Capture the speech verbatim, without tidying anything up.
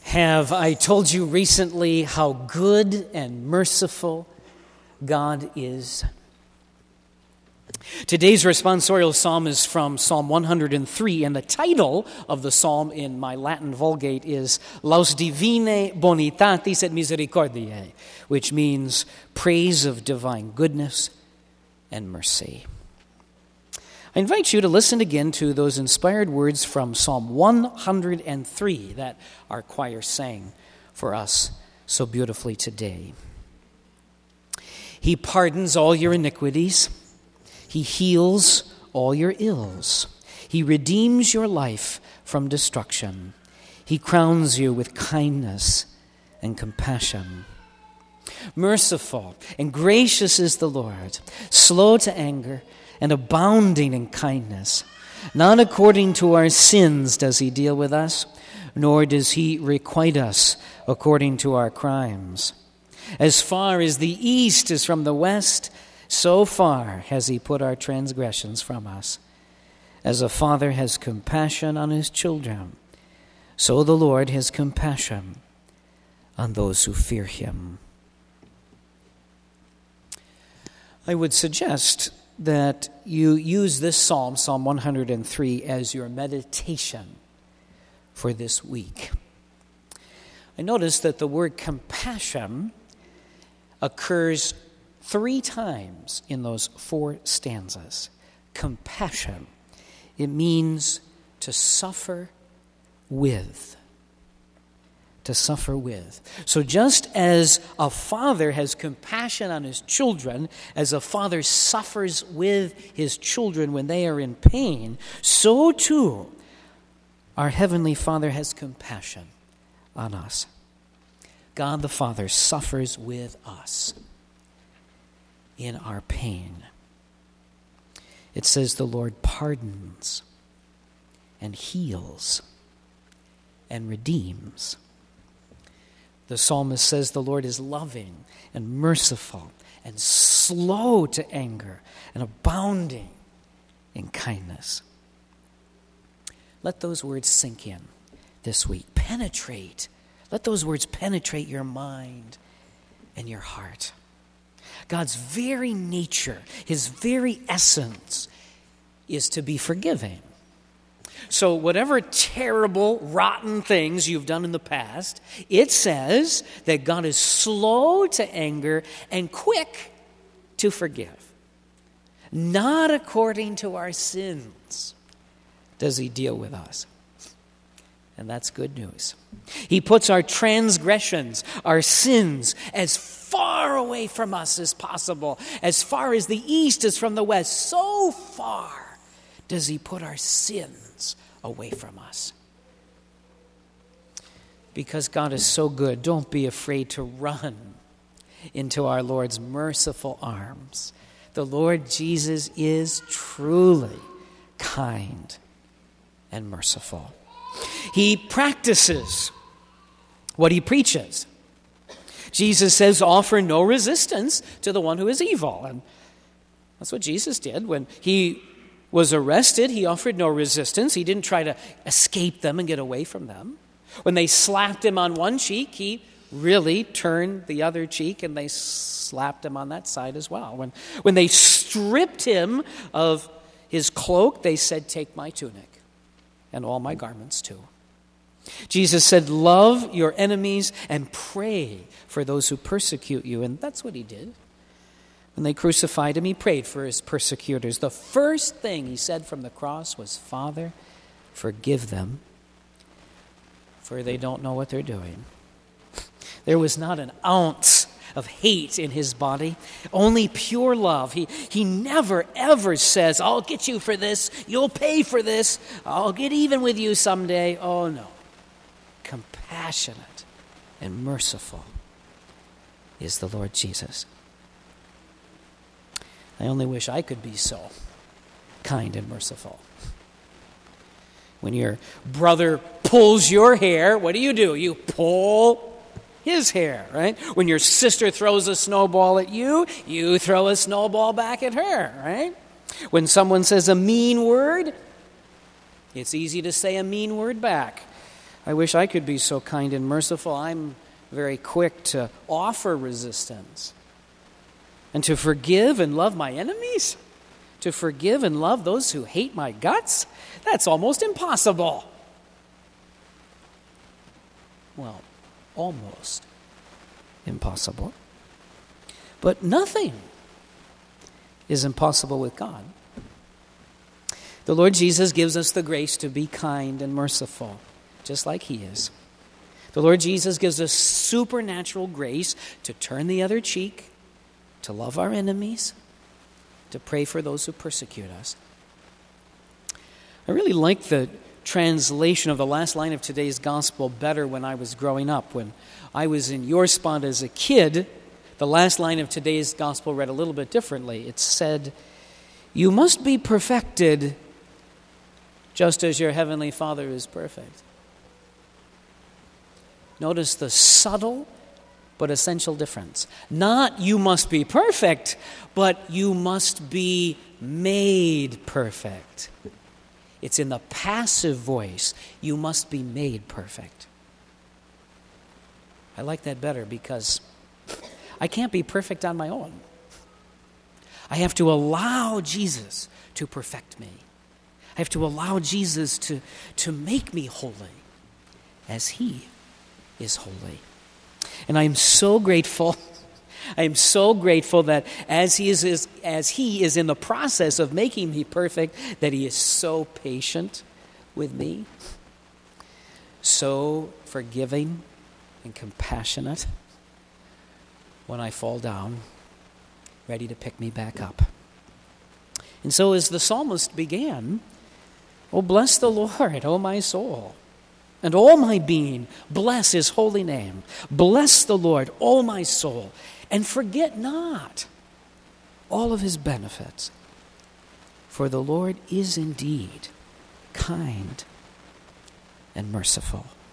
Have I told you recently how good and merciful God is? Today's responsorial psalm is from Psalm one hundred three, and the title of the psalm in my Latin Vulgate is Laus Divinae Bonitatis et Misericordiae, which means praise of divine goodness and mercy. I invite you to listen again to those inspired words from Psalm one hundred three that our choir sang for us so beautifully today. He pardons all your iniquities. He heals all your ills. He redeems your life from destruction. He crowns you with kindness and compassion. Merciful and gracious is the Lord, slow to anger and abounding in kindness. Not according to our sins does he deal with us, nor does he requite us according to our crimes. As far as the east is from the west, so far has he put our transgressions from us. As a father has compassion on his children, so the Lord has compassion on those who fear him. I would suggest that you use this psalm, Psalm one hundred three, as your meditation for this week. I noticed that the word compassion occurs three times in those four stanzas. Compassion. It means to suffer with. To suffer with. So just as a father has compassion on his children, as a father suffers with his children when they are in pain, so too our Heavenly Father has compassion on us. God the Father suffers with us in our pain. It says the Lord pardons and heals and redeems. The psalmist says the Lord is loving and merciful and slow to anger and abounding in kindness. Let those words sink in this week. Penetrate. Let those words penetrate your mind and your heart. God's very nature, his very essence, is to be forgiving. So whatever terrible, rotten things you've done in the past, it says that God is slow to anger and quick to forgive. Not according to our sins does he deal with us. And that's good news. He puts our transgressions, our sins, as far away from us as possible. As far as the east is from the west, so far does he put our sins away from us. Because God is so good, don't be afraid to run into our Lord's merciful arms. The Lord Jesus is truly kind and merciful. He practices what he preaches. Jesus says, offer no resistance to the one who is evil. And that's what Jesus did. When he was arrested, he offered no resistance. He didn't try to escape them and get away from them. When they slapped him on one cheek, he really turned the other cheek and they slapped him on that side as well. When, when they stripped him of his cloak, they said, take my tunic and all my garments too. Jesus said, love your enemies and pray for those who persecute you. And that's what he did. When they crucified him, he prayed for his persecutors. The first thing he said from the cross was, Father, forgive them, for they don't know what they're doing. There was not an ounce of hate in his body, only pure love. He, he never, ever says, I'll get you for this, you'll pay for this, I'll get even with you someday. Oh, no. Compassionate and merciful is the Lord Jesus. I only wish I could be so kind and merciful. When your brother pulls your hair, what do you do? You pull his hair, right? When your sister throws a snowball at you, you throw a snowball back at her, right? When someone says a mean word, it's easy to say a mean word back. I wish I could be so kind and merciful. I'm very quick to offer resistance and to forgive and love my enemies, to forgive and love those who hate my guts. That's almost impossible. Well, almost impossible. But nothing is impossible with God. The Lord Jesus gives us the grace to be kind and merciful, just like He is. The Lord Jesus gives us supernatural grace to turn the other cheek, to love our enemies, to pray for those who persecute us. I really like the translation of the last line of today's gospel better when I was growing up. When I was in your spot as a kid, the last line of today's gospel read a little bit differently. It said, "You must be perfected just as your heavenly Father is perfect." Notice the subtle but essential difference. Not you must be perfect, but you must be made perfect. It's in the passive voice. You must be made perfect. I like that better because I can't be perfect on my own. I have to allow Jesus to perfect me. I have to allow Jesus to, to make me holy as He is holy. And I am so grateful. I am so grateful that as he is, is as he is in the process of making me perfect, that He is so patient with me, so forgiving and compassionate when I fall down, ready to pick me back up. And so as the psalmist began, "Oh, bless the Lord, O my soul, and all my being, bless His holy name. Bless the Lord, O my soul, and forget not all of His benefits. For the Lord is indeed kind and merciful."